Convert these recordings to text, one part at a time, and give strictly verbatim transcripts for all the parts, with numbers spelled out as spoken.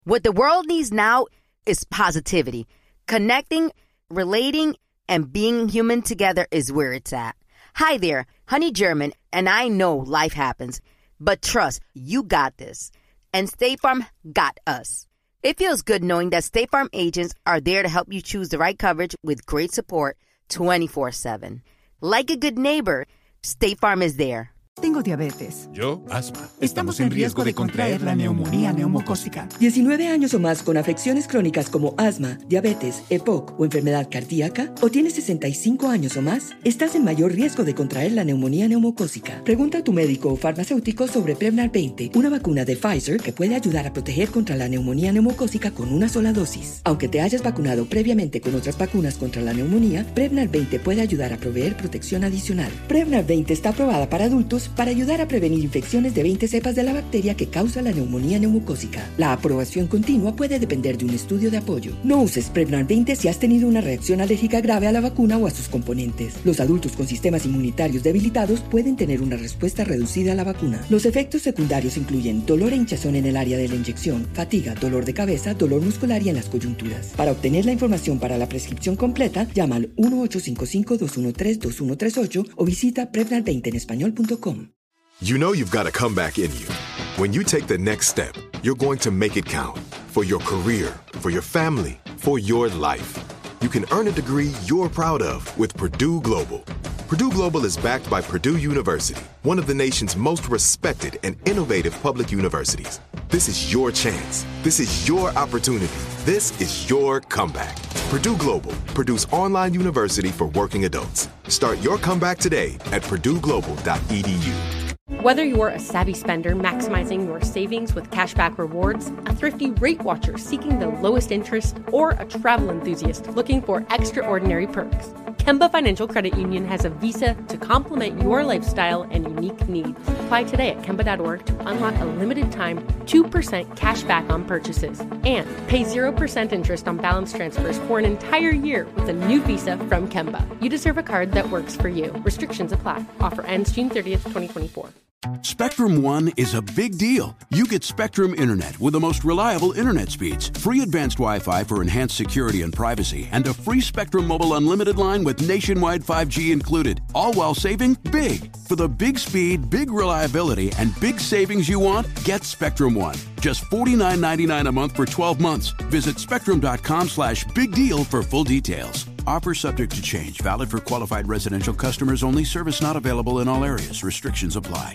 What the world needs now is positivity. Connecting, relating, and being human together is where it's at. Hi there, Honey German, and I know life happens, but trust, you got this. And State Farm got us. It feels good knowing that State Farm agents are there to help you choose the right coverage with great support twenty-four seven. Like a good neighbor, State Farm is there. Tengo diabetes. Yo, asma. Estamos en riesgo de contraer la neumonía neumocócica. diecinueve años o más con afecciones crónicas como asma, diabetes, E P O C o enfermedad cardíaca, o tienes sesenta y cinco años o más, estás en mayor riesgo de contraer la neumonía neumocócica. Pregunta a tu médico o farmacéutico sobre Prevnar veinte, una vacuna de Pfizer que puede ayudar a proteger contra la neumonía neumocócica con una sola dosis. Aunque te hayas vacunado previamente con otras vacunas contra la neumonía, Prevnar veinte puede ayudar a proveer protección adicional. Prevnar veinte está aprobada para adultos para ayudar a prevenir infecciones de veinte cepas de la bacteria que causa la neumonía neumocócica. La aprobación continua puede depender de un estudio de apoyo. No uses Prevnar veinte si has tenido una reacción alérgica grave a la vacuna o a sus componentes. Los adultos con sistemas inmunitarios debilitados pueden tener una respuesta reducida a la vacuna. Los efectos secundarios incluyen dolor e hinchazón en el área de la inyección, fatiga, dolor de cabeza, dolor muscular y en las coyunturas. Para obtener la información para la prescripción completa, llama al uno ocho cinco cinco, dos uno tres, dos uno tres ocho o visita prevnar veinte en español punto com. You know you've got a comeback in you. When you take the next step, you're going to make it count. For your career, for your family, for your life. You can earn a degree you're proud of with Purdue Global. Purdue Global is backed by Purdue University, one of the nation's most respected and innovative public universities. This is your chance. This is your opportunity. This is your comeback. Purdue Global, Purdue's online university for working adults. Start your comeback today at purdue global dot e d u. Whether you're a savvy spender maximizing your savings with cashback rewards, a thrifty rate watcher seeking the lowest interest, or a travel enthusiast looking for extraordinary perks, Kemba Financial Credit Union has a visa to complement your lifestyle and unique needs. Apply today at kemba dot org to unlock a limited-time two percent cash back on purchases and pay zero percent interest on balance transfers for an entire year with a new visa from Kemba. You deserve a card that works for you. Restrictions apply. Offer ends June thirtieth, twenty twenty-four. Spectrum One is a big deal. You get Spectrum Internet with the most reliable internet speeds, free advanced Wi-Fi for enhanced security and privacy, and a free Spectrum Mobile Unlimited line with nationwide five G included, all while saving big. For the big speed, big reliability, and big savings you want, get Spectrum One. Just forty-nine ninety-nine a month for twelve months. Visit spectrum.com slash big deal for full details. Offer subject to change. Valid for qualified residential customers only. Service not available in all areas. Restrictions apply.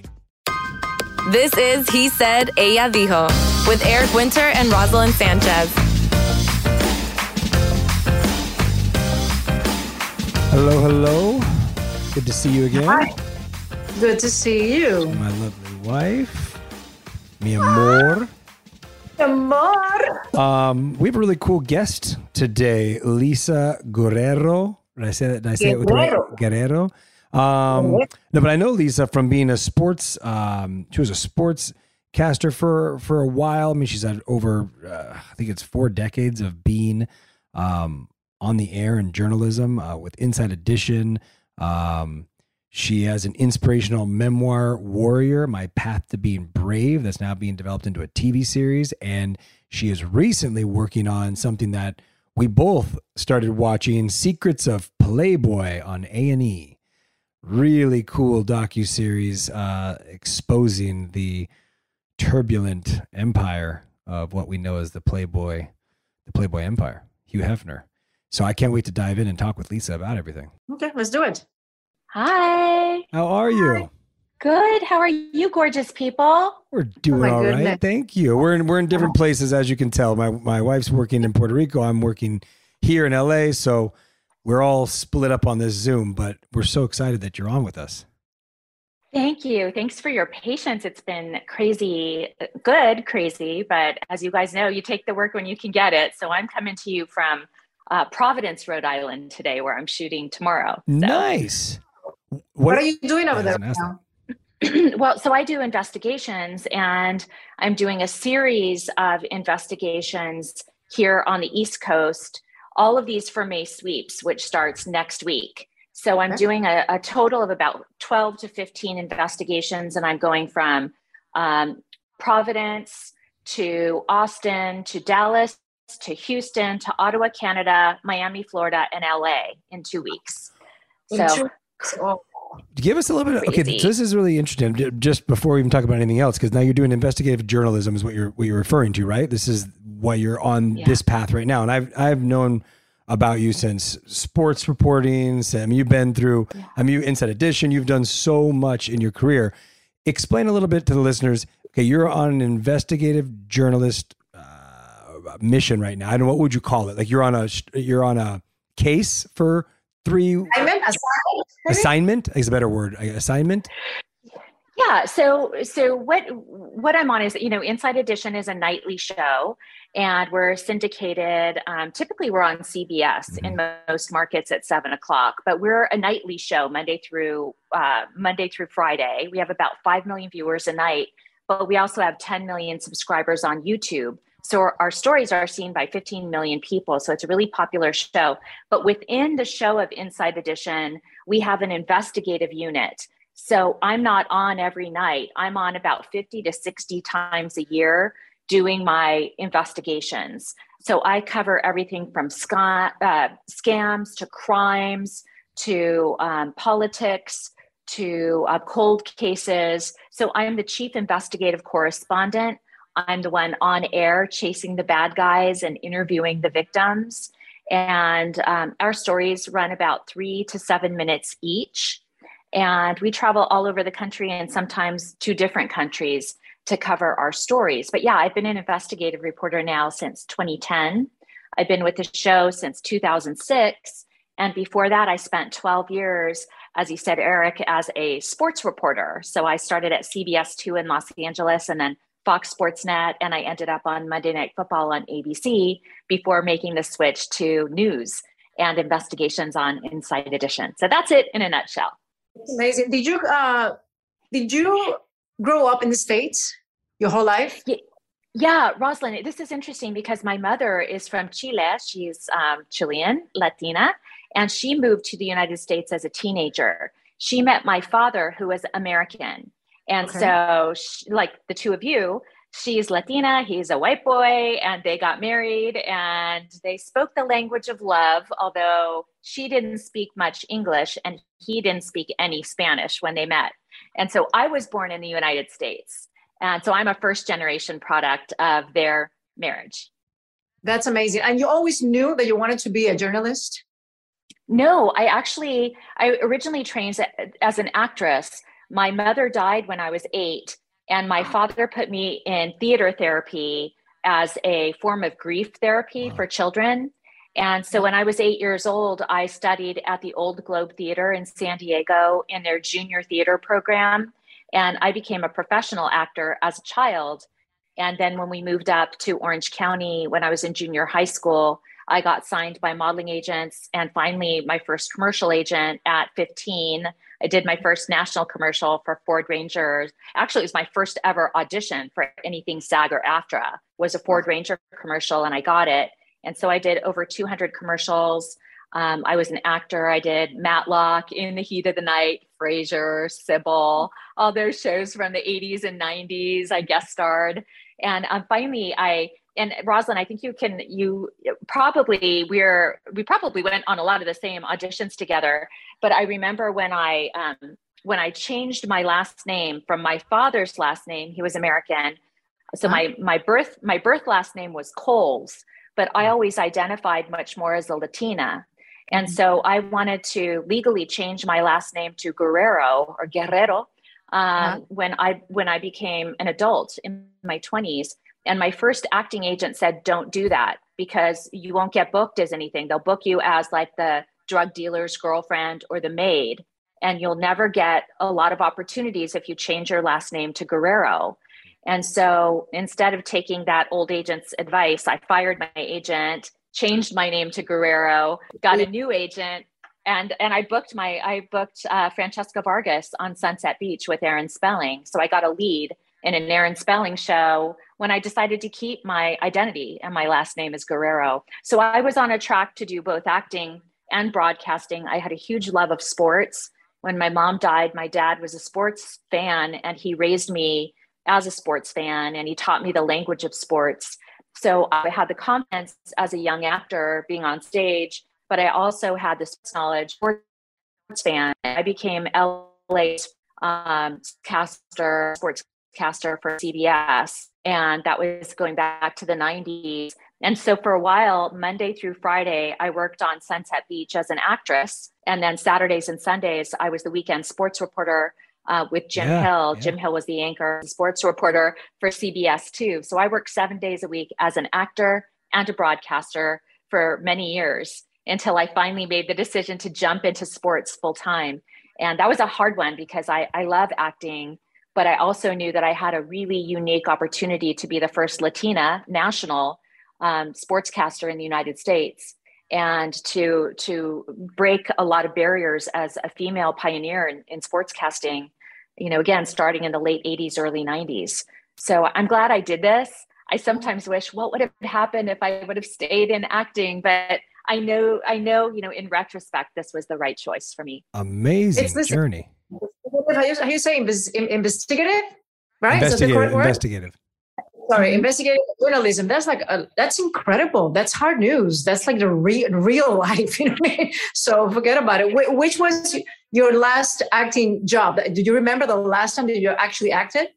This is He Said, Ella Dijo, with Eric Winter and Rosalind Sanchez. Hello, hello. Good to see you again. Hi. Good to see you. My lovely wife, mi amor. Amor. Um, we have a really cool guest today, Lisa Guerrero. Did I say that? Did I say it with the right? Guerrero. Um, no, but I know Lisa from being a sports. Um, she was a sports caster for for a while. I mean, she's had over, uh, I think it's four decades of being um, on the air in journalism uh, with Inside Edition. Um, she has an inspirational memoir, Warrior: My Path to Being Brave, that's now being developed into a T V series, and she is recently working on something that we both started watching, Secrets of Playboy on A and E. Really cool docuseries uh, exposing the turbulent empire of what we know as the Playboy, the Playboy Empire, Hugh Hefner. So I can't wait to dive in and talk with Lisa about everything. Okay, let's do it. Hi. How are you? Hi. Good. How are you, gorgeous people? We're doing oh all goodness. right. Thank you. We're in we're in different places, as you can tell. My my wife's working in Puerto Rico. I'm working here in L A. So we're all split up on this Zoom, but we're so excited that you're on with us. Thank you. Thanks for your patience. It's been crazy, good, crazy. But as you guys know, you take the work when you can get it. So I'm coming to you from uh, Providence, Rhode Island today, where I'm shooting tomorrow. So. Nice. What, what are you doing over there now? Well, so I do investigations, and I'm doing a series of investigations here on the East Coast. All of these for May Sweeps, which starts next week. So I'm okay. doing a, a total of about twelve to fifteen investigations, and I'm going from um, Providence to Austin, to Dallas, to Houston, to Ottawa, Canada, Miami, Florida, and L A in two weeks. In So two weeks. Oh. Give us a little bit of, okay, so this is really interesting, just before we even talk about anything else, because now you're doing investigative journalism is what you're what you're referring to, right? This is why you're on Yeah. this path right now. And I've I've known about you since sports reporting. So, I mean, you've been through, Yeah. I mean, Inside Edition, you've done so much in your career. Explain a little bit to the listeners. Okay, you're on an investigative journalist uh, mission right now. I don't know, what would you call it? Like you're on a you're on a case for three I meant assignment. assignment is a better word. Assignment. Yeah. So, so what, what I'm on is, you know, Inside Edition is a nightly show and we're syndicated. Um, typically we're on C B S mm-hmm. in most markets at seven o'clock, but we're a nightly show Monday through, uh, Monday through Friday. We have about five million viewers a night, but we also have ten million subscribers on YouTube. So our, our stories are seen by fifteen million people. So it's a really popular show, but within the show of Inside Edition, we have an investigative unit. So I'm not on every night. I'm on about fifty to sixty times a year doing my investigations. So I cover everything from sca- uh, scams to crimes to um, politics to uh, cold cases. So I'm the chief investigative correspondent. I'm the one on air chasing the bad guys and interviewing the victims. And um, our stories run about three to seven minutes each. And we travel all over the country and sometimes to different countries to cover our stories. But yeah, I've been an investigative reporter now since twenty ten. I've been with the show since two thousand six. And before that, I spent twelve years, as you said, Eric, as a sports reporter. So I started at C B S two in Los Angeles and then Fox Sports Net, and I ended up on Monday Night Football on A B C before making the switch to news and investigations on Inside Edition. So that's it in a nutshell. Amazing. Did you uh, did you grow up in the States your whole life? Yeah, yeah, Rosalind, this is interesting because my mother is from Chile. She's um, Chilean, Latina, and she moved to the United States as a teenager. She met my father, who was American. And okay. so she, like the two of you, she's Latina, he's a white boy, and they got married and they spoke the language of love, although she didn't speak much English and he didn't speak any Spanish when they met. And so I was born in the United States. And so I'm a first generation product of their marriage. That's amazing. And you always knew that you wanted to be a journalist? No, I actually, I originally trained as an actress. My mother died when I was eight, and my father put me in theater therapy as a form of grief therapy for children. And so when I was eight years old, I studied at the Old Globe Theater in San Diego in their junior theater program. And I became a professional actor as a child. And then when we moved up to Orange County, when I was in junior high school, I got signed by modeling agents and finally my first commercial agent at fifteen. I did my first national commercial for Ford Ranger. Actually, it was my first ever audition for anything SAG or AFTRA, was a Ford Ranger commercial, and I got it. And so I did over two hundred commercials. Um, I was an actor. I did Matlock, In the Heat of the Night, Frasier, Sybil, all those shows from the eighties and nineties. I guest starred. And um, finally, I, and Rosalind, I think you can, you probably, we're, we probably went on a lot of the same auditions together. But I remember when I, um, when I changed my last name from my father's last name, he was American. So my, my birth, my birth last name was Coles, but I always identified much more as a Latina. And so I wanted to legally change my last name to Guerrero or Guerrero um, uh-huh. when I when I became an adult in my twenties. And my first acting agent said, don't do that because you won't get booked as anything. They'll book you as like the drug dealer's girlfriend or the maid. And you'll never get a lot of opportunities if you change your last name to Guerrero. And so instead of taking that old agent's advice, I fired my agent, changed my name to Guerrero, got a new agent, and and I booked my I booked uh, Francesca Vargas on Sunset Beach with Aaron Spelling. So I got a lead in an Aaron Spelling show when I decided to keep my identity, and my last name is Guerrero. So I was on a track to do both acting and broadcasting. I had a huge love of sports. When my mom died, my dad was a sports fan, and he raised me as a sports fan, and he taught me the language of sports. So I had the confidence as a young actor being on stage, but I also had this knowledge sports fan. I became L A's um, caster, sportscaster for C B S. And that was going back to the nineties. And so for a while, Monday through Friday, I worked on Sunset Beach as an actress. And then Saturdays and Sundays, I was the weekend sports reporter uh, with Jim yeah, Hill. Yeah. Jim Hill was the anchor, sports reporter for C B S too. So I worked seven days a week as an actor and a broadcaster for many years until I finally made the decision to jump into sports full time. And that was a hard one because I, I love acting, but I also knew that I had a really unique opportunity to be the first Latina national um, sportscaster in the United States, and to to break a lot of barriers as a female pioneer in, in sportscasting, you know, again, starting in the late eighties, early nineties. So I'm glad I did this. I sometimes wish, what would have happened if I would have stayed in acting? But I know, I know, you know, in retrospect, this was the right choice for me. Amazing It's this- journey. How you, how you say invest, investigative, right? Is that the Investigative. correct word? Investigative. Sorry, investigative journalism. That's like a, that's incredible. That's hard news. That's like the real real life. You know what I mean? So forget about it. Wh- which was your last acting job? Do you remember the last time that you actually acted?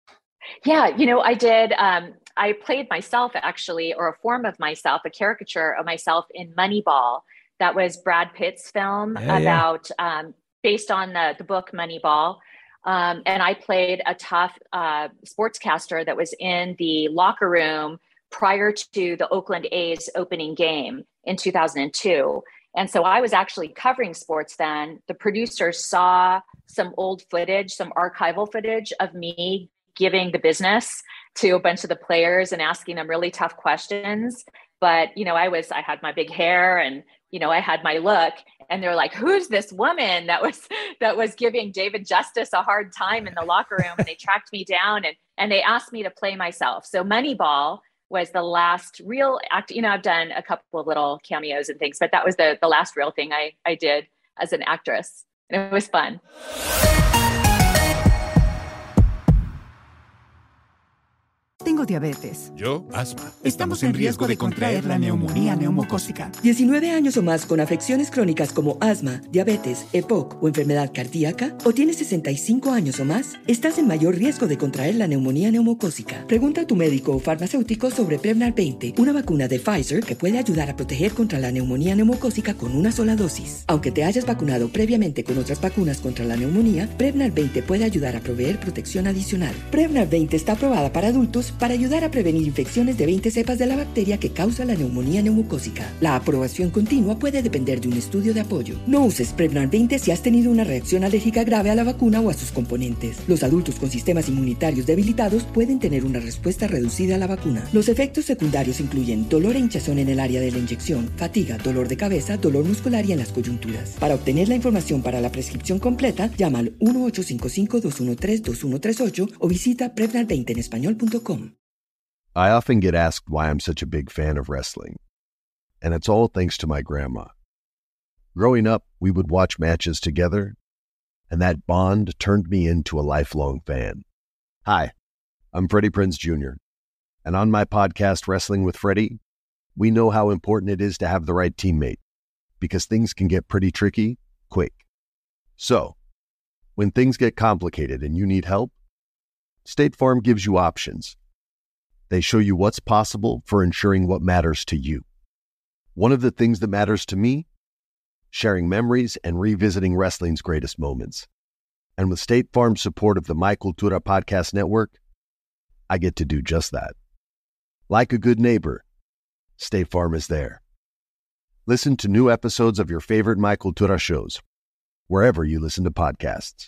Yeah, you know, I did. Um, I played myself actually, or a form of myself, a caricature of myself in Moneyball. That was Brad Pitt's film Yeah, yeah. about, um, based on the, the book Moneyball. Um, and I played a tough uh, sportscaster that was in the locker room prior to the Oakland A's opening game in two thousand two. And so I was actually covering sports then. The producers saw some old footage, some archival footage of me giving the business to a bunch of the players and asking them really tough questions. But, you know, I was, I had my big hair and, you know, I had my look, and they're like, who's this woman that was, that was giving David Justice a hard time in the locker room? And they tracked me down and, and they asked me to play myself. So Moneyball was the last real act. You know, I've done a couple of little cameos and things, but that was the, the last real thing I, I did as an actress. And it was fun. Tengo diabetes. Yo, asma. Estamos en riesgo de contraer la neumonía neumocócica. diecinueve años o más con afecciones crónicas como asma, diabetes, E P O C o enfermedad cardíaca, o tienes sesenta y cinco años o más, estás en mayor riesgo de contraer la neumonía neumocócica. Pregunta a tu médico o farmacéutico sobre Prevnar veinte, una vacuna de Pfizer que puede ayudar a proteger contra la neumonía neumocócica con una sola dosis. Aunque te hayas vacunado previamente con otras vacunas contra la neumonía, Prevnar veinte puede ayudar a proveer protección adicional. Prevnar veinte está aprobada para adultos para ayudar a prevenir infecciones de veinte cepas de la bacteria que causa la neumonía neumocócica. La aprobación continua puede depender de un estudio de apoyo. No uses Prevnar veinte si has tenido una reacción alérgica grave a la vacuna o a sus componentes. Los adultos con sistemas inmunitarios debilitados pueden tener una respuesta reducida a la vacuna. Los efectos secundarios incluyen dolor e hinchazón en el área de la inyección, fatiga, dolor de cabeza, dolor muscular y en las coyunturas. Para obtener la información para la prescripción completa, llama al uno ocho cinco cinco, dos uno tres, dos uno tres ocho o visita prevnar veinte en español punto com. I often get asked why I'm such a big fan of wrestling, and it's all thanks to my grandma. Growing up, we would watch matches together, and that bond turned me into a lifelong fan. Hi, I'm Freddie Prinze Junior, and on my podcast, Wrestling with Freddie, we know how important it is to have the right teammate, because things can get pretty tricky quick. So, when things get complicated and you need help, State Farm gives you options. They show you what's possible for ensuring what matters to you. One of the things that matters to me, sharing memories and revisiting wrestling's greatest moments. And with State Farm's support of the My Cultura Podcast Network, I get to do just that. Like a good neighbor, State Farm is there. Listen to new episodes of your favorite My Cultura shows, wherever you listen to podcasts.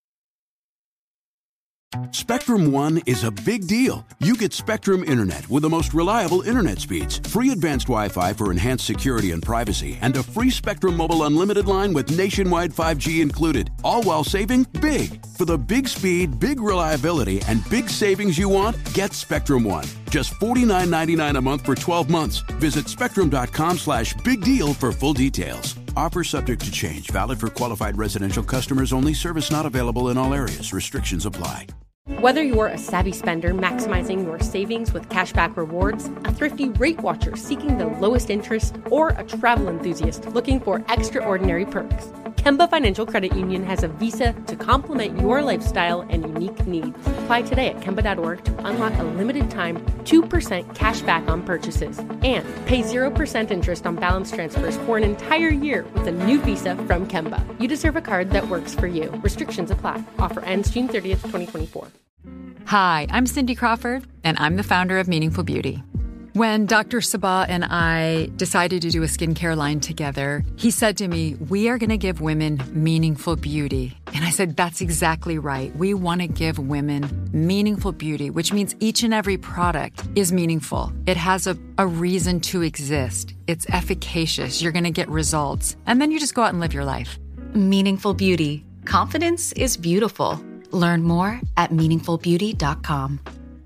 Spectrum One is a big deal. You get Spectrum Internet with the most reliable internet speeds, free advanced Wi-Fi for enhanced security and privacy, and a free Spectrum Mobile unlimited line with nationwide five G included, all while saving big. For the big speed, big reliability, and big savings you want, get Spectrum One. Just forty-nine ninety-nine a month for twelve months. Visit spectrum.com slash big deal for full details. Offer subject to change. Valid for qualified residential customers only. Service not available in all areas. Restrictions apply. Whether you're a savvy spender maximizing your savings with cashback rewards, a thrifty rate watcher seeking the lowest interest, or a travel enthusiast looking for extraordinary perks, Kemba Financial Credit Union has a visa to complement your lifestyle and unique needs. Apply today at Kemba dot org to unlock a limited time two percent cash back on purchases and pay zero percent interest on balance transfers for an entire year with a new visa from Kemba. You deserve a card that works for you. Restrictions apply. Offer ends June thirtieth, twenty twenty-four. Hi, I'm Cindy Crawford, and I'm the founder of Meaningful Beauty. When Doctor Sabah and I decided to do a skincare line together, he said to me, we are going to give women meaningful beauty. And I said, that's exactly right. We want to give women meaningful beauty, which means each and every product is meaningful. It has a, a reason to exist. It's efficacious. You're going to get results. And then you just go out and live your life. Meaningful Beauty. Confidence is beautiful. Learn more at meaningful beauty dot com.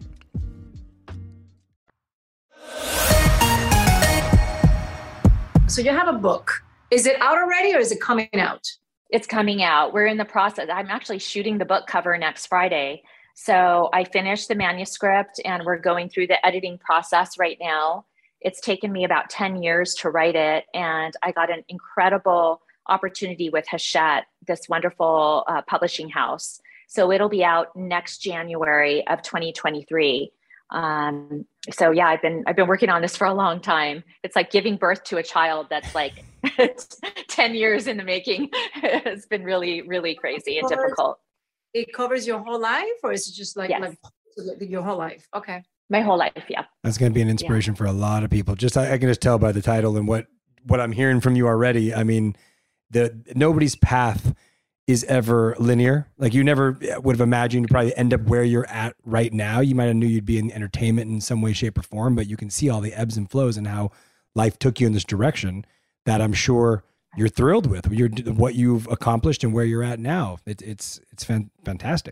So you have a book. Is it out already or is it coming out? It's coming out. We're in the process. I'm actually shooting the book cover next Friday. So I finished the manuscript and we're going through the editing process right now. It's taken me about ten years to write it. And I got an incredible opportunity with Hachette, this wonderful uh, publishing house. So it'll be out next January of twenty twenty-three. Um, so yeah, I've been, I've been working on this for a long time. It's like giving birth to a child that's like ten years in the making. It's been really, really crazy and difficult. It covers your whole life, or is it just like, Yes. like your whole life? Okay. My whole life. Yeah. That's going to be an inspiration for a lot of people. Just I, I can just tell by the title and what what I'm hearing from you already. I mean, the nobody's path is ever linear. Like you never would have imagined to probably end up where you're at right now. You might have knew you'd be in entertainment in some way, shape, or form, but you can see all the ebbs and flows and how life took you in this direction that I'm sure you're thrilled with. You're, what you've accomplished and where you're at now. It, it's it's fan, fantastic.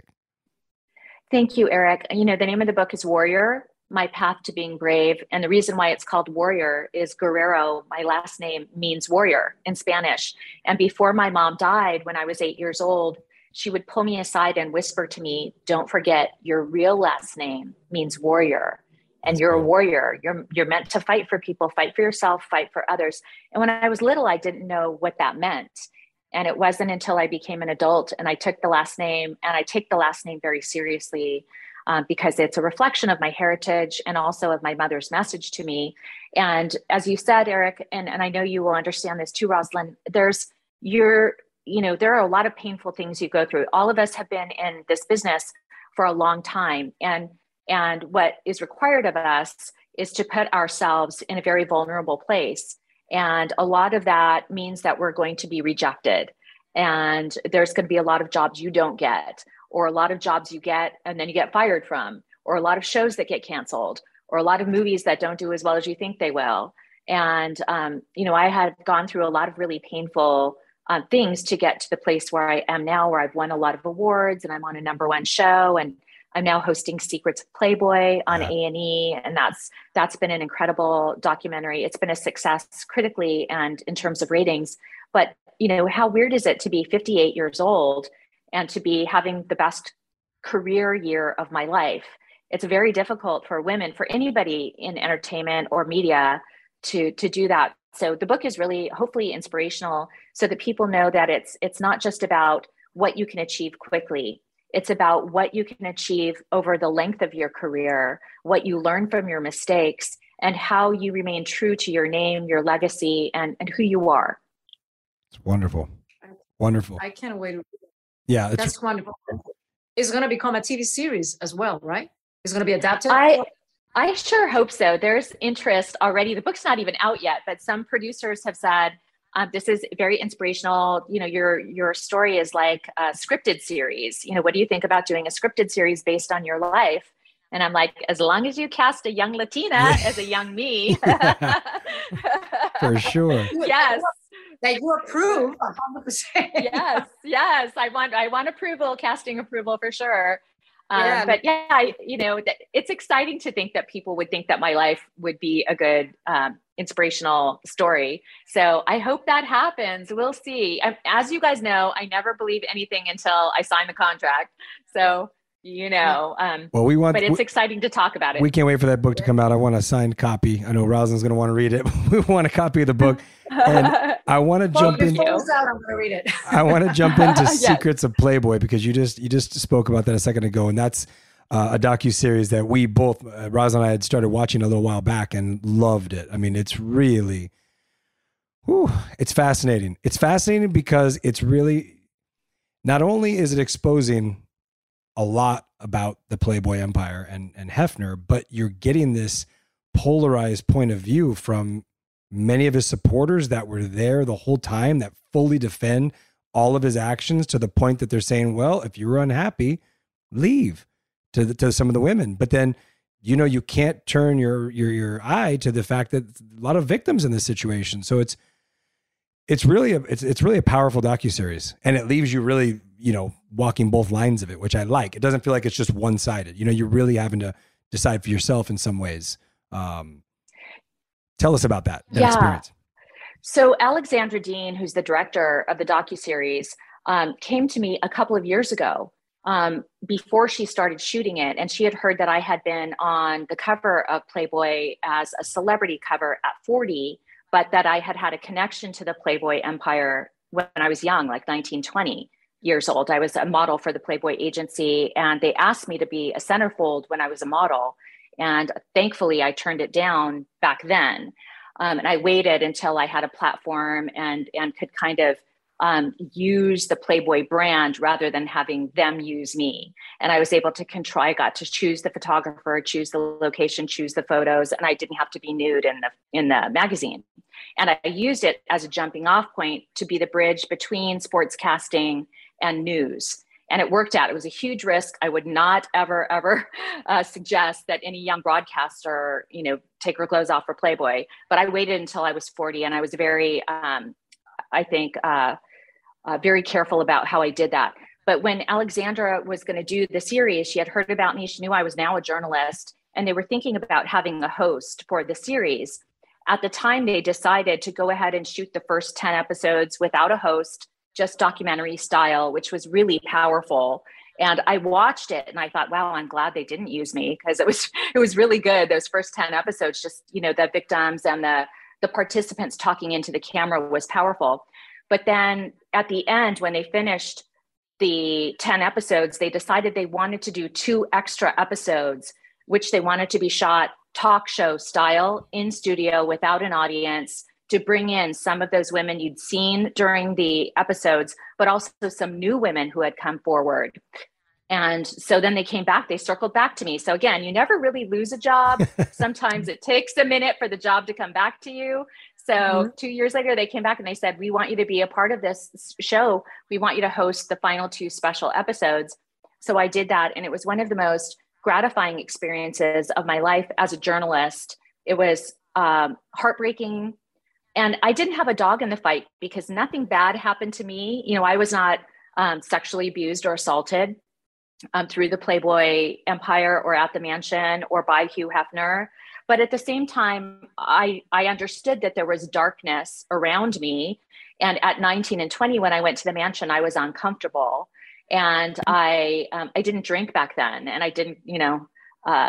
Thank you, Eric. You know, the name of the book is Warrior, My Path to Being Brave. And the reason why it's called Warrior is Guerrero, my last name, means warrior in Spanish. And before my mom died, when I was eight years old, she would pull me aside and whisper to me, don't forget, your real last name means warrior. And you're a warrior. You're, you're meant to fight for people, fight for yourself, fight for others. And when I was little, I didn't know what that meant. And it wasn't until I became an adult and I took the last name, and I take the last name very seriously um, because it's a reflection of my heritage and also of my mother's message to me. And as you said, Eric, and, and I know you will understand this too, Rosalind, there's you're, you know, there are a lot of painful things you go through. All of us have been in this business for a long time. And, and what is required of us is to put ourselves in a very vulnerable place. And a lot of that means that we're going to be rejected. And there's going to be a lot of jobs you don't get, or a lot of jobs you get and then you get fired from, or a lot of shows that get canceled, or a lot of movies that don't do as well as you think they will. And, um, you know, I had gone through a lot of really painful um, things to get to the place where I am now, where I've won a lot of awards and I'm on a number one show, and I'm now hosting Secrets of Playboy on A and E, and that's that's been an incredible documentary. It's been a success critically and in terms of ratings. But you know, how weird is it to be fifty-eight years old and to be having the best career year of my life? It's very difficult for women, for anybody in entertainment or media, to to do that. So the book is really hopefully inspirational, so that people know that it's it's not just about what you can achieve quickly. It's about what you can achieve over the length of your career, what you learn from your mistakes, and how you remain true to your name, your legacy, and, and who you are. It's wonderful. Wonderful. I can't wait. Yeah. It's, That's wonderful. It's going to become a T V series as well, right? It's going to be adapted? I, I sure hope so. There's interest already. The book's not even out yet, but some producers have said, Um, this is very inspirational. You know, your your story is like a scripted series. You know, what do you think about doing a scripted series based on your life? And I'm like, as long as you cast a young Latina as a young me. For sure. Yes. That you approve one hundred percent. Yes, yes. I want I want approval, casting approval for sure. Um, Yeah. But yeah, I, you know, th- it's exciting to think that people would think that my life would be a good um, inspirational story. So I hope that happens. We'll see. Um, As you guys know, I never believe anything until I sign the contract. So you know. Um, well, we want, but it's we, exciting to talk about it. We can't wait for that book to come out. I want a signed copy. I know Rosalind's going to want to read it. We want a copy of the book. And I want to well, jump in. Before it's out, I'm going to read it. I want to jump into Yes. Secrets of Playboy, because you just you just spoke about that a second ago, and that's uh, a docuseries that we both, uh, Rosalind and I, had started watching a little while back and loved it. I mean, it's really, whew, it's fascinating. It's fascinating because it's really, not only is it exposing a lot about the Playboy empire and, and Hefner, but you're getting this polarized point of view from many of his supporters that were there the whole time, that fully defend all of his actions, to the point that they're saying, well, if you're unhappy, leave, to the, to some of the women. But then, you know, you can't turn your, your, your eye to the fact that a lot of victims in this situation. So it's, it's really a, it's, it's really a powerful docuseries, and it leaves you really, you know, walking both lines of it, which I like. It doesn't feel like it's just one-sided. You know, you're really having to decide for yourself in some ways. Um, tell us about that, that yeah. experience. So Alexandra Dean, who's the director of the docuseries, um, came to me a couple of years ago um, before she started shooting it. And she had heard that I had been on the cover of Playboy as a celebrity cover at forty, but that I had had a connection to the Playboy empire when I was young, like nineteen, twenty years old. I was a model for the Playboy agency, and they asked me to be a centerfold when I was a model. And thankfully, I turned it down back then. Um, and I waited until I had a platform and, and could kind of um, use the Playboy brand rather than having them use me. And I was able to control, I got to choose the photographer, choose the location, choose the photos, and I didn't have to be nude in the, in the magazine. And I used it as a jumping off point to be the bridge between sports casting and news. And it worked out. It was a huge risk. I would not ever, ever uh, suggest that any young broadcaster, you know, take her clothes off for Playboy. But I waited until I was forty, and I was very, um, I think, uh, uh, very careful about how I did that. But when Alexandra was going to do the series, she had heard about me. She knew I was now a journalist, and they were thinking about having a host for the series. At the time, they decided to go ahead and shoot the first ten episodes without a host, just documentary style, which was really powerful. And I watched it and I thought, wow, I'm glad they didn't use me, because it was, it was really good. Those first ten episodes, just, you know, the victims and the, the participants talking into the camera was powerful. But then at the end, when they finished the ten episodes, they decided they wanted to do two extra episodes, which they wanted to be shot talk show style in studio without an audience, to bring in some of those women you'd seen during the episodes, but also some new women who had come forward. And so then they came back, they circled back to me. So again, you never really lose a job. Sometimes it takes a minute for the job to come back to you. So mm-hmm. two years later, they came back and they said, we want you to be a part of this show. We want you to host the final two special episodes. So I did that. And it was one of the most gratifying experiences of my life as a journalist. It was um, heartbreaking. And I didn't have a dog in the fight, because nothing bad happened to me. You know, I was not um, sexually abused or assaulted um, through the Playboy empire or at the mansion or by Hugh Hefner. But at the same time, I, I understood that there was darkness around me. And at nineteen and twenty, when I went to the mansion, I was uncomfortable. And I, um, I didn't drink back then. And I didn't, you know, uh,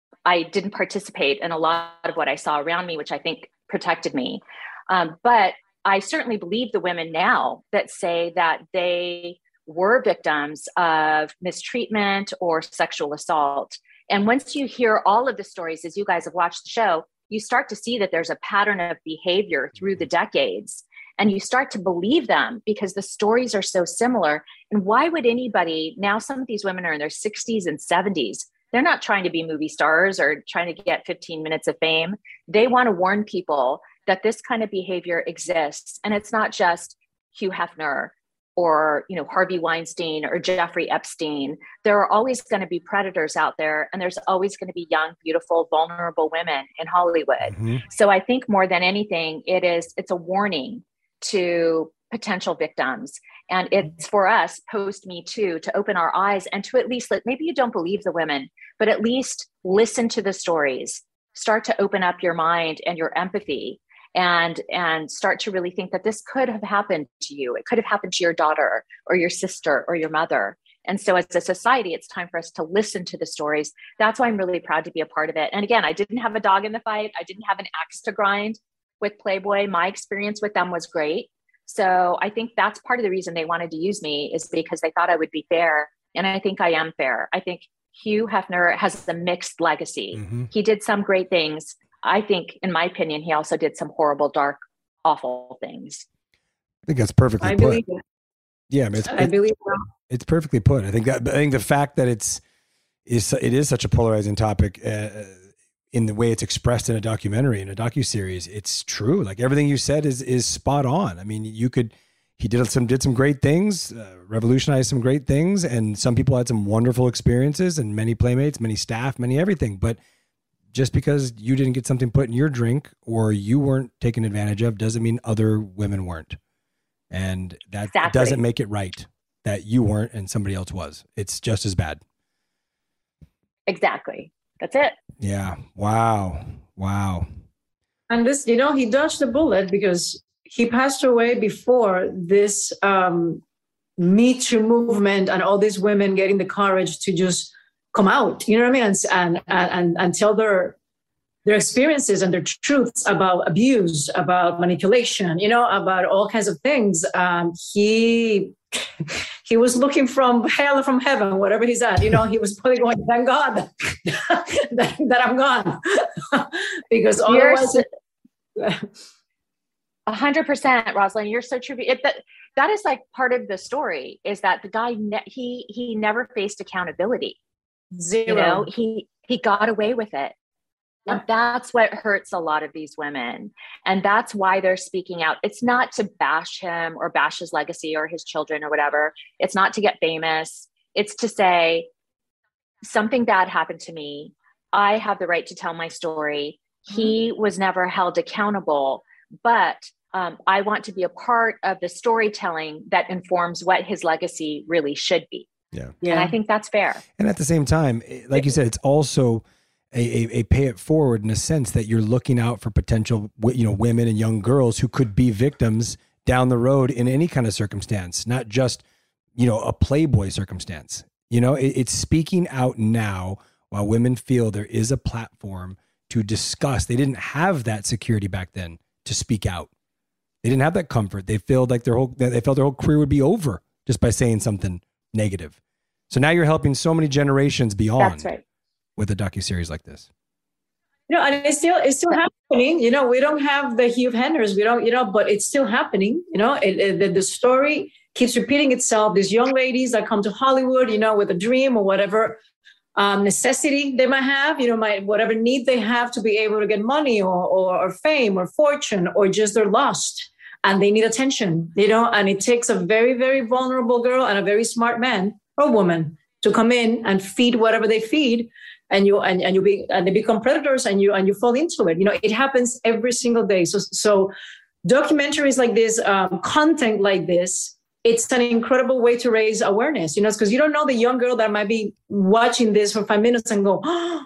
I didn't participate in a lot of what I saw around me, which I think protected me. Um, but I certainly believe the women now that say that they were victims of mistreatment or sexual assault. And once you hear all of the stories, as you guys have watched the show, you start to see that there's a pattern of behavior through the decades, and you start to believe them because the stories are so similar. And why would anybody, now some of these women are in their sixties and seventies, they're not trying to be movie stars or trying to get fifteen minutes of fame. They want to warn people that this kind of behavior exists. And it's not just Hugh Hefner or, you know, Harvey Weinstein or Jeffrey Epstein. There are always going to be predators out there, and there's always going to be young, beautiful, vulnerable women in Hollywood. Mm-hmm. So I think more than anything, it is, it's a warning to potential victims. And it's for us post Me Too to open our eyes and to at least let, maybe you don't believe the women, but at least listen to the stories, start to open up your mind and your empathy, and, and start to really think that this could have happened to you. It could have happened to your daughter or your sister or your mother. And so as a society, it's time for us to listen to the stories. That's why I'm really proud to be a part of it. And again, I didn't have a dog in the fight. I didn't have an axe to grind with Playboy. My experience with them was great. So I think that's part of the reason they wanted to use me, is because they thought I would be fair. And I think I am fair. I think Hugh Hefner has a mixed legacy. Mm-hmm. He did some great things. I think, in my opinion, he also did some horrible, dark, awful things. I think that's perfectly I put. believe it. Yeah, I, mean, it's, I it, believe that. It's perfectly put. I think that I think the fact that it's is it is such a polarizing topic uh, in the way it's expressed in a documentary, in a docuseries, it's true. Like everything you said is is spot on. I mean, you could he did some did some great things, uh, revolutionized some great things, and some people had some wonderful experiences, and many playmates, many staff, many everything. But just because you didn't get something put in your drink or you weren't taken advantage of doesn't mean other women weren't. And that exactly. doesn't make it right that you weren't and somebody else was. It's just as bad. Exactly. That's it. Yeah. Wow. Wow. And this, you know, he dodged the bullet because he passed away before this um, Me Too movement and all these women getting the courage to just come out, you know what I mean? And, and, and, and tell their, their experiences and their truths about abuse, about manipulation, you know, about all kinds of things. Um, he he was looking from hell or from heaven, whatever he's at, you know, he was probably going, thank God that, that I'm gone. Because otherwise... A hundred percent, Rosalind, you're so true. It, that, that is like part of the story, is that the guy, ne- he he never faced accountability. Zero. You know, he he got away with it. And that's what hurts a lot of these women. And that's why they're speaking out. It's not to bash him or bash his legacy or his children or whatever. It's not to get famous. It's to say, something bad happened to me. I have the right to tell my story. He was never held accountable, but um, I want to be a part of the storytelling that informs what his legacy really should be. Yeah. yeah. And I think that's fair. And at the same time, like you said, it's also A, a, a pay it forward in a sense that you're looking out for potential, you know, women and young girls who could be victims down the road in any kind of circumstance, not just, you know, a Playboy circumstance. You know, it, it's speaking out now while women feel there is a platform to discuss. They didn't have that security back then to speak out. They didn't have that comfort. They felt like their whole, they felt their whole career would be over just by saying something negative. So now you're helping so many generations beyond. That's right. With a docuseries like this. You know, and it's still it's still happening. You know, we don't have the Hugh Hefners, we don't, you know, but it's still happening. You know, it, it, the, the story keeps repeating itself. These young ladies that come to Hollywood, you know, with a dream or whatever um, necessity they might have, you know, might, whatever need they have to be able to get money or, or, or fame or fortune, or just they're lost and they need attention, you know, and it takes a very, very vulnerable girl and a very smart man or woman to come in and feed whatever they feed. And you and, and you be and they become predators, and you and you fall into it. You know, it happens every single day. So so documentaries like this, um, content like this, it's an incredible way to raise awareness. You know, because you don't know the young girl that might be watching this for five minutes and go, oh.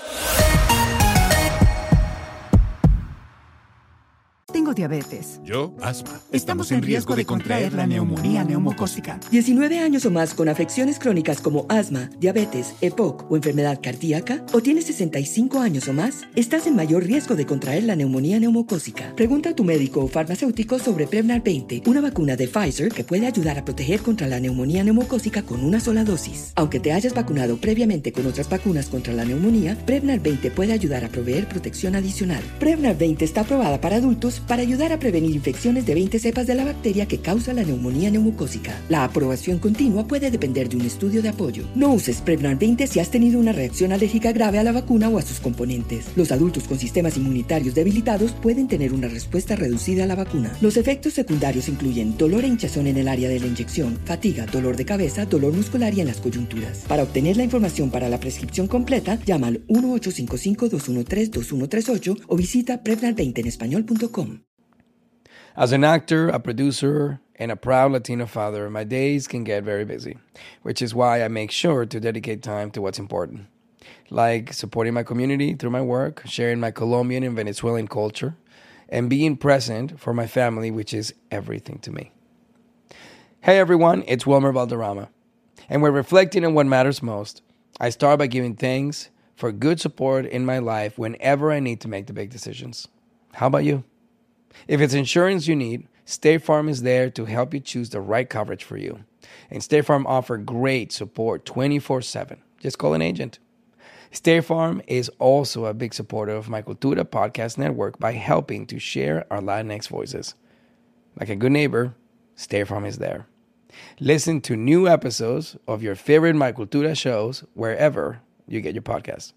Tengo diabetes. Yo, asma. Estamos en riesgo de contraer la neumonía neumocócica. diecinueve años o más con afecciones crónicas como asma, diabetes, E P O C o enfermedad cardíaca, o tienes sesenta y cinco años o más, estás en mayor riesgo de contraer la neumonía neumocócica. Pregunta a tu médico o farmacéutico sobre Prevnar veinte, una vacuna de Pfizer que puede ayudar a proteger contra la neumonía neumocócica con una sola dosis. Aunque te hayas vacunado previamente con otras vacunas contra la neumonía, Prevnar veinte puede ayudar a proveer protección adicional. Prevnar veinte está aprobada para adultos para ayudar a prevenir infecciones de veinte cepas de la bacteria que causa la neumonía neumocócica. La aprobación continua puede depender de un estudio de apoyo. No uses Prevnar veinte si has tenido una reacción alérgica grave a la vacuna o a sus componentes. Los adultos con sistemas inmunitarios debilitados pueden tener una respuesta reducida a la vacuna. Los efectos secundarios incluyen dolor e hinchazón en el área de la inyección, fatiga, dolor de cabeza, dolor muscular y en las coyunturas. Para obtener la información para la prescripción completa, llama al uno ocho cinco cinco, dos uno tres, dos uno tres ocho o visita prevnar veinte en español punto com. As an actor, a producer, and a proud Latino father, my days can get very busy, which is why I make sure to dedicate time to what's important, like supporting my community through my work, sharing my Colombian and Venezuelan culture, and being present for my family, which is everything to me. Hey everyone, it's Wilmer Valderrama. And when reflecting on what matters most, I start by giving thanks for good support in my life whenever I need to make the big decisions. How about you? If it's insurance you need, State Farm is there to help you choose the right coverage for you. And State Farm offers great support twenty-four seven. Just call an agent. State Farm is also a big supporter of My Cultura podcast network by helping to share our Latinx voices. Like a good neighbor, State Farm is there. Listen to new episodes of your favorite My Cultura shows wherever you get your podcasts.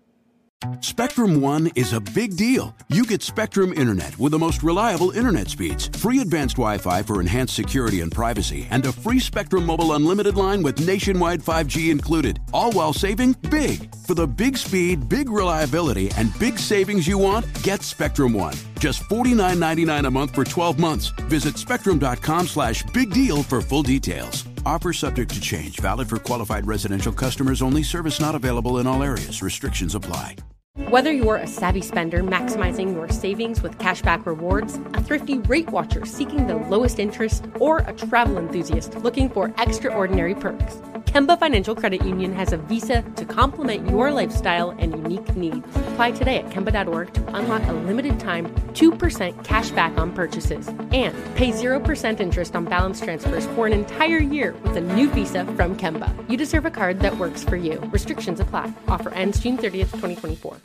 Spectrum One is a big deal. You get Spectrum Internet with the most reliable internet speeds, free advanced Wi-Fi for enhanced security and privacy, and a free Spectrum Mobile Unlimited line with nationwide five G included, all while saving big. For the big speed, big reliability, and big savings you want, get Spectrum One. Just forty-nine ninety-nine a month for twelve months. Visit spectrum.com slash big deal for full details. Offer subject to change. Valid for qualified residential customers only. Service not available in all areas. Restrictions apply. Whether you're a savvy spender maximizing your savings with cashback rewards, a thrifty rate watcher seeking the lowest interest, or a travel enthusiast looking for extraordinary perks, Kemba Financial Credit Union has a visa to complement your lifestyle and unique needs. Apply today at Kemba dot org to unlock a limited time two percent cash back on purchases and pay zero percent interest on balance transfers for an entire year with a new visa from Kemba. You deserve a card that works for you. Restrictions apply. Offer ends June thirtieth, twenty twenty-four.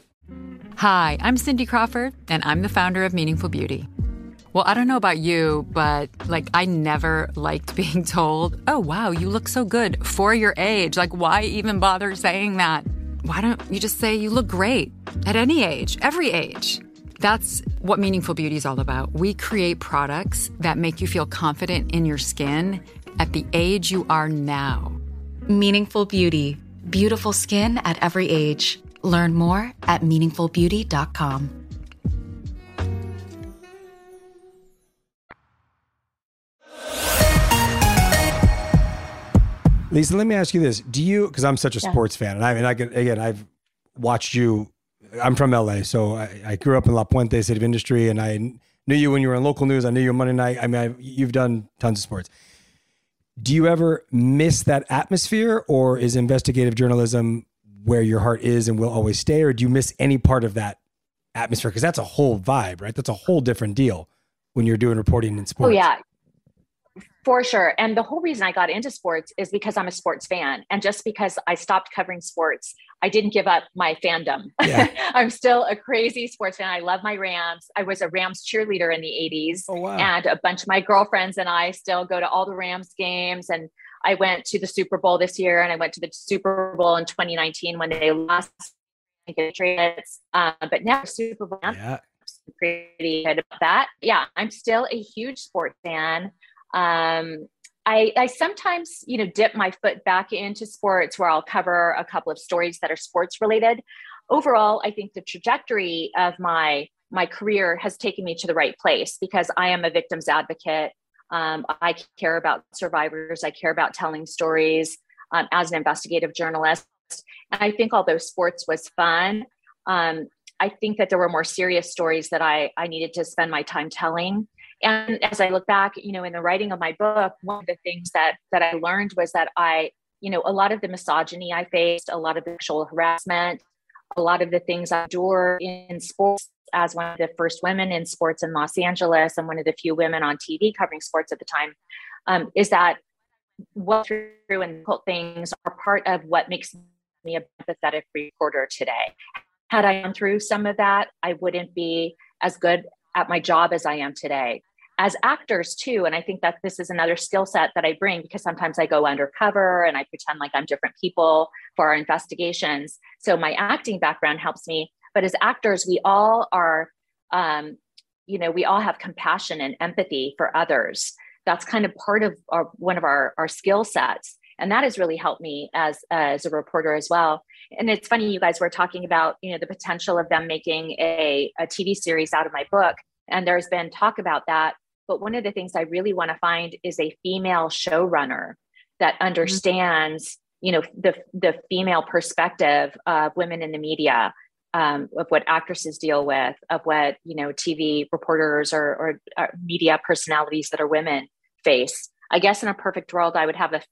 Hi, I'm Cindy Crawford, and I'm the founder of Meaningful Beauty. Well, I don't know about you, but like I never liked being told, oh, wow, you look so good for your age. Like, why even bother saying that? Why don't you just say you look great at any age, every age? That's what Meaningful Beauty is all about. We create products that make you feel confident in your skin at the age you are now. Meaningful Beauty. Beautiful skin at every age. Learn more at meaningful beauty dot com. Lisa, let me ask you this. Do you, because I'm such a Yeah. sports fan, and I mean, I can, again, I've watched you, I'm from L A, so I, I grew up in La Puente, City of Industry, and I knew you when you were in local news. I knew you on Monday night. I mean, I, you've done tons of sports. Do you ever miss that atmosphere, or is investigative journalism where your heart is and will always stay, or do you miss any part of that atmosphere? Because that's a whole vibe, right? That's a whole different deal when you're doing reporting in sports. Oh, yeah. For sure. And the whole reason I got into sports is because I'm a sports fan. And just because I stopped covering sports, I didn't give up my fandom. Yeah. I'm still a crazy sports fan. I love my Rams. I was a Rams cheerleader in the eighties. Oh, wow. And a bunch of my girlfriends and I still go to all the Rams games. And I went to the Super Bowl this year, and I went to the Super Bowl in twenty nineteen when they lost the Patriots. Uh, but now Super Bowl, Yeah. I'm pretty good about that. Yeah, I'm still a huge sports fan. Um, I, I sometimes, you know, dip my foot back into sports where I'll cover a couple of stories that are sports related. Overall, I think the trajectory of my my career has taken me to the right place because I am a victims advocate. Um, I care about survivors. I care about telling stories um, as an investigative journalist. And I think although sports was fun, um, I think that there were more serious stories that I, I needed to spend my time telling. And as I look back, you know, in the writing of my book, one of the things that that I learned was that I, you know, a lot of the misogyny I faced, a lot of the sexual harassment, a lot of the things I endured in sports as one of the first women in sports in Los Angeles and one of the few women on T V covering sports at the time, um, is that what through and difficult things are part of what makes me a empathetic reporter today. Had I gone through some of that, I wouldn't be as good at my job as I am today. As actors too, and I think that this is another skill set that I bring because sometimes I go undercover and I pretend like I'm different people for our investigations. So my acting background helps me. But as actors, we all are, um, you know, we all have compassion and empathy for others. That's kind of part of our, one of our, our skill sets. And that has really helped me as, uh, as a reporter as well. And it's funny, you guys were talking about, you know, the potential of them making a, a T V series out of my book. And there's been talk about that. But one of the things I really want to find is a female showrunner that understands, mm-hmm. you know, the, the female perspective of women in the media. Um, of what actresses deal with, of what, you know, T V reporters or, or, or media personalities that are women face. I guess in a perfect world, I would have a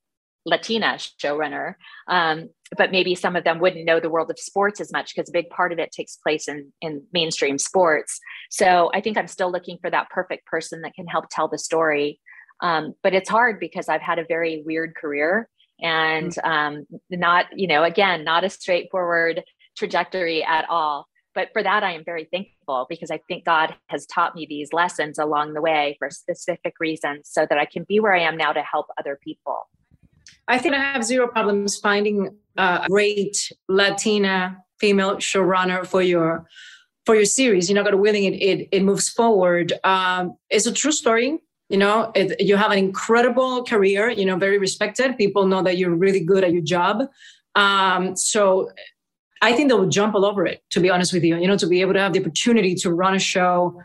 Latina showrunner. Um, but maybe some of them wouldn't know the world of sports as much because a big part of it takes place in, in mainstream sports. So I think I'm still looking for that perfect person that can help tell the story. Um, but it's hard because I've had a very weird career and um, not, you know, again, not a straightforward trajectory at all. But for that, I am very thankful because I think God has taught me these lessons along the way for specific reasons so that I can be where I am now to help other people. I think I have zero problems finding a great Latina female showrunner for your for your series. You're not God willing, it, it it moves forward. Um, it's a true story. You know, it, you have an incredible career. You know, very respected. People know that you're really good at your job. Um, so. I think they will jump all over it, to be honest with you, you know, to be able to have the opportunity to run a show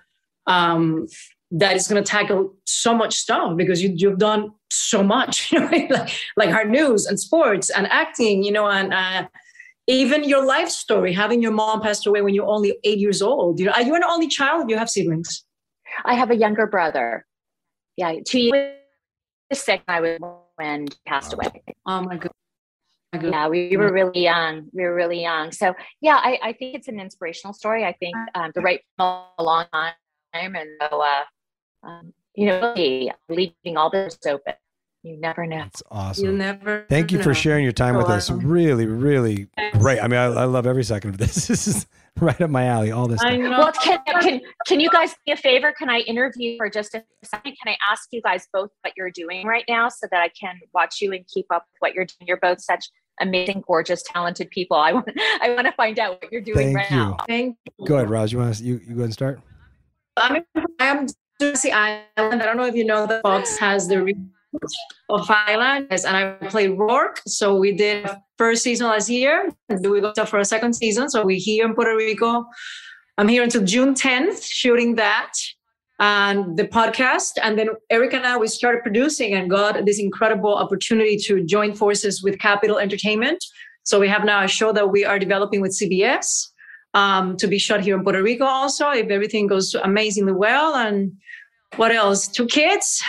um, that is going to tackle so much stuff because you, you've done so much, you know, like, like hard news and sports and acting, you know, and uh, even your life story, having your mom passed away when you're only eight years old. You know, are you an only child? Do you have siblings? I have a younger brother. Yeah, two years sick. I was when he passed away. Oh my God. Yeah, we were really young. We were really young. So yeah, I, I think it's an inspirational story. I think um, the right a long time, and so uh, um, you know, leaving all this open. You never know. That's awesome. You never. Thank you know. for sharing your time with us. Really, really great. I mean, I, I love every second of this. This is right up my alley. All this. I stuff. know. Well, can, can can you guys do me a favor? Can I interview for just a second? Can I ask you guys both what you're doing right now so that I can watch you and keep up with what you're doing? You're both such amazing, gorgeous, talented people. I want I want to find out what you're doing Thank right you. now. Thank you. Go ahead, Roz. You want to, you, you go ahead and start? I'm I'm Jersey Island. I don't know if you know that Fox has the reboot of Island, and I played Rourke. So we did first season last year, and we got for a second season. So we're here in Puerto Rico. I'm here until June tenth shooting that and the podcast. And then Eric and I, we started producing and got this incredible opportunity to join forces with Capital Entertainment. So we have now a show that we are developing with C B S um, to be shot here in Puerto Rico also, if everything goes amazingly well. And what else? Two kids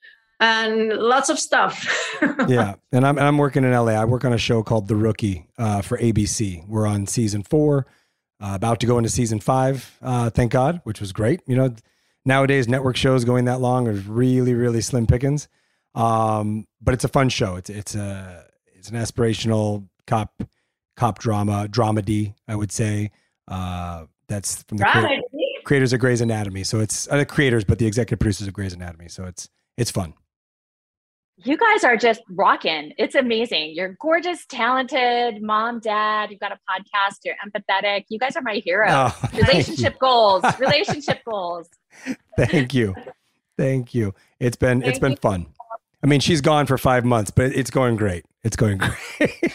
and lots of stuff. Yeah. And I'm, I'm working in L A. I work on a show called The Rookie uh, for A B C. We're on season four, uh, about to go into season five, uh, thank God, which was great. You know, nowadays network shows going that long are really, really slim pickings. Um, but it's a fun show. It's, it's a, it's an aspirational cop, cop drama, dramedy, I would say. Uh, that's from the crea- creators of Grey's Anatomy. So it's uh, the creators, but the executive producers of Grey's Anatomy. So it's, it's fun. You guys are just rocking. It's amazing. You're gorgeous, talented, mom, dad. You've got a podcast. You're empathetic. You guys are my hero. Oh, relationship goals, relationship goals. Thank you. Thank you. It's been, Thank it's been you. fun. I mean, she's gone for five months, but it's going great. It's going great.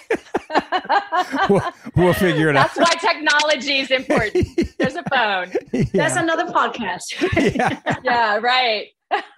we'll, we'll figure it That's out. why technology is important. There's a phone. Yeah. That's another podcast. Yeah. Yeah, right.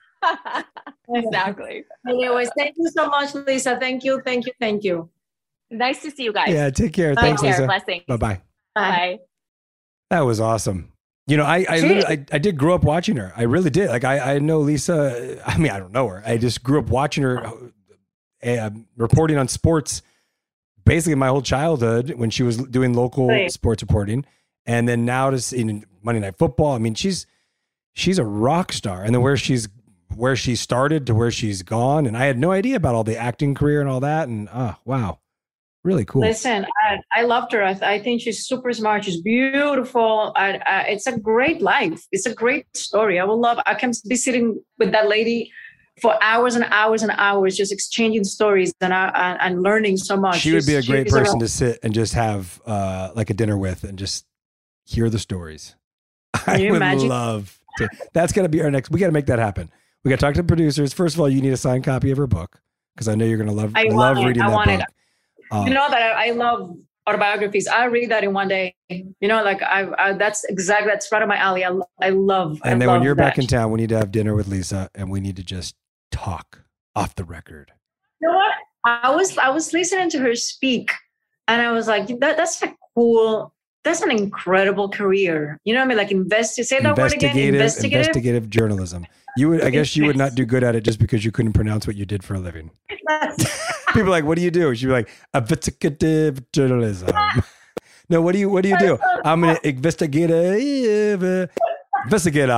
Exactly. Anyways, thank you so much, Lisa. Thank you. Thank you. Thank you. Nice to see you guys. Yeah. Take care. Bye. Thanks, Take care. Lisa. Blessings. Bye-bye. Bye. That was awesome. You know, I I, literally, I I did grow up watching her. I really did. Like I I know Lisa. I mean, I don't know her. I just grew up watching her uh, reporting on sports basically my whole childhood when she was doing local Right. sports reporting, and then now to see Monday Night Football. I mean, she's she's a rock star, and then where she's where she started to where she's gone, and I had no idea about all the acting career and all that. And oh wow, really cool. Listen, I, I loved her. I, th- I think she's super smart. She's beautiful. I, I, it's a great life. It's a great story. I would love, I can be sitting with that lady for hours and hours and hours, just exchanging stories and uh, and, and learning so much. She would be a She's- great she's a- person to sit and just have uh, like a dinner with and just hear the stories. I you would imagine? love to. That's going to be our next. We got to make that happen. We got to talk to the producers. First of all, you need a signed copy of her book because I know you're going to love I love want it. reading I that want book. it. Uh, You know that I, I love autobiographies. I read that in one day. You know, like I, I that's exactly, that's right up my alley. I, lo- I love. and I then love when you're that. back in town, we need to have dinner with Lisa and we need to just talk off the record. You know what? I was I was listening to her speak, and I was like, that that's a cool. That's an incredible career. You know what I mean? Like invest. Say that word again. Investigative, Investigative. investigative journalism. You would, I guess, you would not do good at it just because you couldn't pronounce what you did for a living. People are like, what do you do? She'd be like, investigative journalism. No, what do you what do you do? I'm an investigative investigative.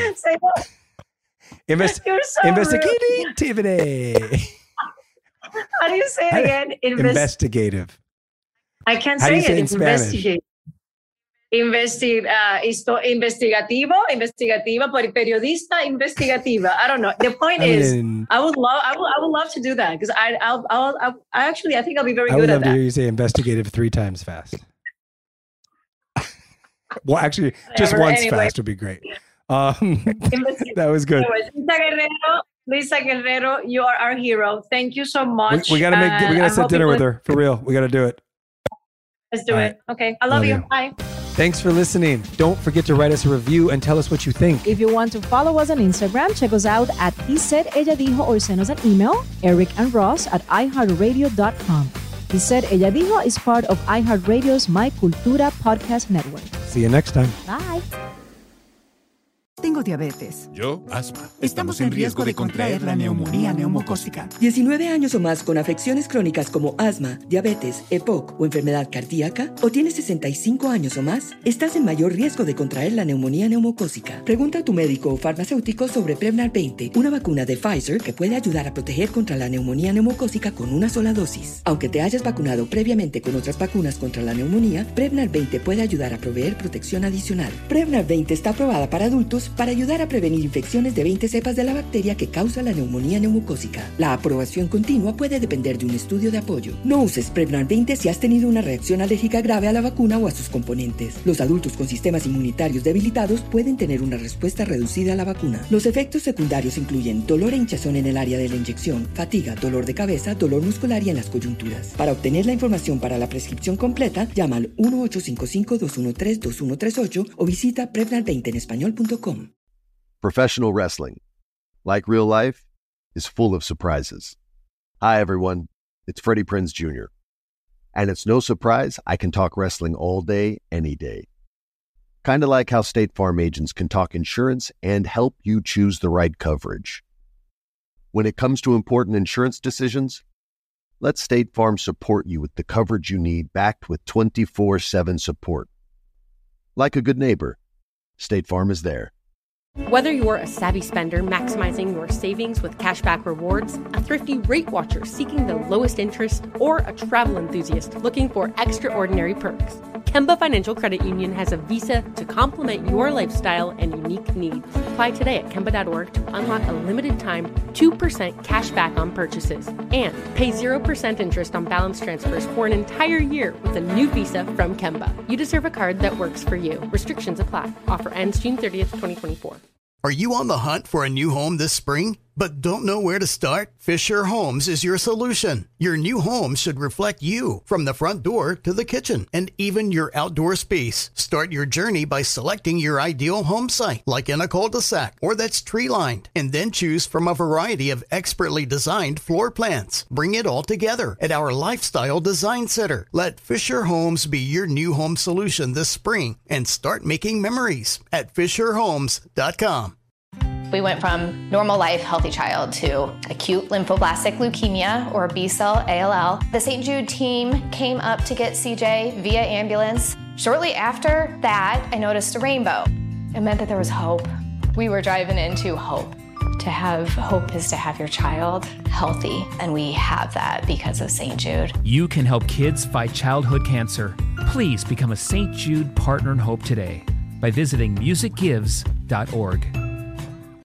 Invest- so investigativity. How do you say it again? Invest- investigative. I can't How say, do you say it. it in Investigate. Investi- uh, isto, investigativo, investigativa, periodista investigativa. I don't know. The point I is, mean, I would love, I would, I would love to do that because I, I'll, I'll, I'll, I actually, I think I'll be very I good would at love that. to hear you say investigative three times fast. Well, actually, just Whatever, once anyway. fast would be great. Um, that was good. Anyways, Lisa Guerrero, Lisa Guerrero, you are our hero. Thank you so We, much. we gotta make. Uh, We I gotta set hope dinner you with will- her for real. We gotta do it. Let's do All it. right. Okay. I love, Love you. you. Bye. Thanks for listening. Don't forget to write us a review and tell us what you think. If you want to follow us on Instagram, check us out at He Said Ella Dijo or send us an email, Eric and Ross at i heart radio dot com. He Said Ella Dijo is part of iHeartRadio's My Cultura podcast network. See you next time. Bye. Tengo diabetes. Yo, asma. Estamos en riesgo de contraer la neumonía neumocócica. diecinueve años o más con afecciones crónicas como asma, diabetes, E P O C o enfermedad cardíaca, o tienes sesenta y cinco años o más, estás en mayor riesgo de contraer la neumonía neumocócica. Pregunta a tu médico o farmacéutico sobre Prevnar veinte, una vacuna de Pfizer que puede ayudar a proteger contra la neumonía neumocócica con una sola dosis. Aunque te hayas vacunado previamente con otras vacunas contra la neumonía, Prevnar veinte puede ayudar a proveer protección adicional. Prevnar veinte está aprobada para adultos para ayudar a prevenir infecciones de veinte cepas de la bacteria que causa la neumonía neumocócica. La aprobación continua puede depender de un estudio de apoyo. No uses Prevnar veinte si has tenido una reacción alérgica grave a la vacuna o a sus componentes. Los adultos con sistemas inmunitarios debilitados pueden tener una respuesta reducida a la vacuna. Los efectos secundarios incluyen dolor e hinchazón en el área de la inyección, fatiga, dolor de cabeza, dolor muscular y en las coyunturas. Para obtener la información para la prescripción completa, llama al uno ocho cinco cinco, dos uno tres, dos uno tres ocho o visita prevnar veinte en español punto com. Professional wrestling, like real life, is full of surprises. Hi, everyone. It's Freddie Prinze Junior And it's no surprise I can talk wrestling all day, any day. Kind of like how State Farm agents can talk insurance and help you choose the right coverage. When it comes to important insurance decisions, let State Farm support you with the coverage you need, backed with twenty-four seven support. Like a good neighbor, State Farm is there. Whether you're a savvy spender maximizing your savings with cashback rewards, a thrifty rate watcher seeking the lowest interest, or a travel enthusiast looking for extraordinary perks, Kemba Financial Credit Union has a visa to complement your lifestyle and unique needs. Apply today at Kemba dot org to unlock a limited time two percent cash back on purchases and pay zero percent interest on balance transfers for an entire year with a new visa from Kemba. You deserve a card that works for you. Restrictions apply. Offer ends June thirtieth, twenty twenty-four. Are you on the hunt for a new home this spring, but don't know where to start? Fisher Homes is your solution. Your new home should reflect you, from the front door to the kitchen, and even your outdoor space. Start your journey by selecting your ideal home site, like in a cul-de-sac or that's tree-lined, and then choose from a variety of expertly designed floor plans. Bring it all together at our Lifestyle Design Center. Let Fisher Homes be your new home solution this spring and start making memories at fisher homes dot com. We went from normal life, healthy child to acute lymphoblastic leukemia, or B-cell A L L. The Saint Jude team came up to get C J via ambulance. Shortly after that, I noticed a rainbow. It meant that there was hope. We were driving into hope. To have hope is to have your child healthy, and we have that because of Saint Jude. You can help kids fight childhood cancer. Please become a Saint Jude Partner in Hope today by visiting music gives dot org.